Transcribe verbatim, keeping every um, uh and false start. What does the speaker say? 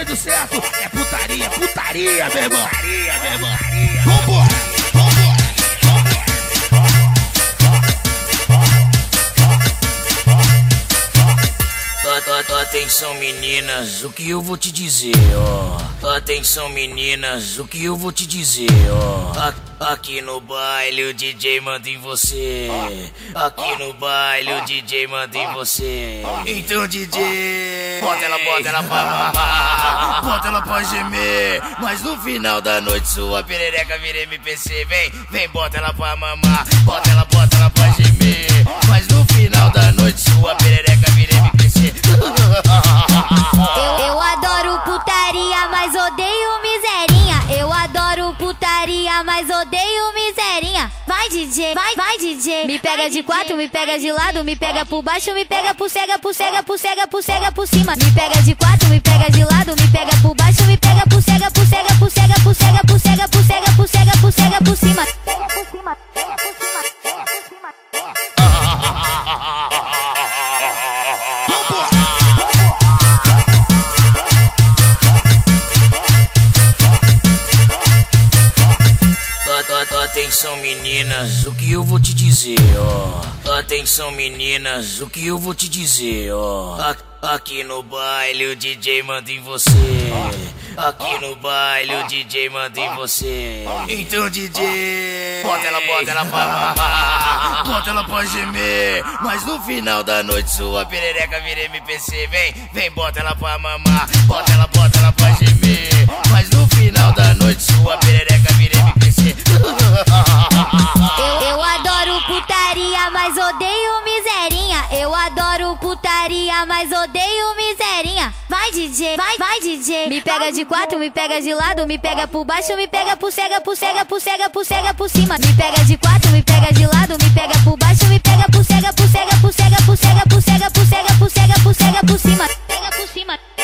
jeito certo. É putaria, putaria, meu irmão. Putaria, meu irmão. Vambora, vambora. Atenção meninas, o que eu vou te dizer, ó. Atenção meninas, o que eu vou te dizer, ó. Aqui no baile o D J manda em você. Aqui no baile o D J manda em você. Então D J, bota ela, bota ela pra mamar, bota ela pra gemer. Mas no final da noite sua perereca vira M P C. Vem, vem, bota ela pra mamar, bota ela, bota ela pra gemer. Mas no final da noite sua perereca vira M P C. Eu, eu adoro putaria, mas odeio miserinha. Eu adoro putaria, mas odeio miserinha. Vai D J, vai, vai D J. Me pega de quatro, me pega de lado, me pega por baixo, me pega por cega, por cega, por cega, por cega, por cima. Me pega de quatro, me pega de lado, me pega por baixo, me pega por cega, por cega, por cega, por cega, por cega, por cega, por cega, por cega, por cima. Pega por cima, pega por cima, pega por cima. Atenção meninas, o que eu vou te dizer, ó. Atenção meninas, o que eu vou te dizer, ó. Aqui no baile o D J manda em você. Aqui no baile o D J manda em você. Então D J, bota ela, bota ela pra mamar, bota ela pra gemer. Mas no final da noite sua perereca vira M P C. Vem, vem, bota ela pra mamar, bota ela, bota ela pra gemer. Mas no final da noite sua perereca vira M P C. Eu, eu adoro putaria, mas odeio miserinha. Eu adoro putaria, mas odeio miserinha. Vai D J, vai, vai D J. Me pega de quatro, me pega de lado, me pega por baixo, me pega por cega, por cega, por cega, por cega, por cima. Me pega de quatro, me pega de lado, me pega por baixo, me pega por cega, por cega, por cega, por cega, por cega, por cega, por cega, por cega, por cima. Pega por cima.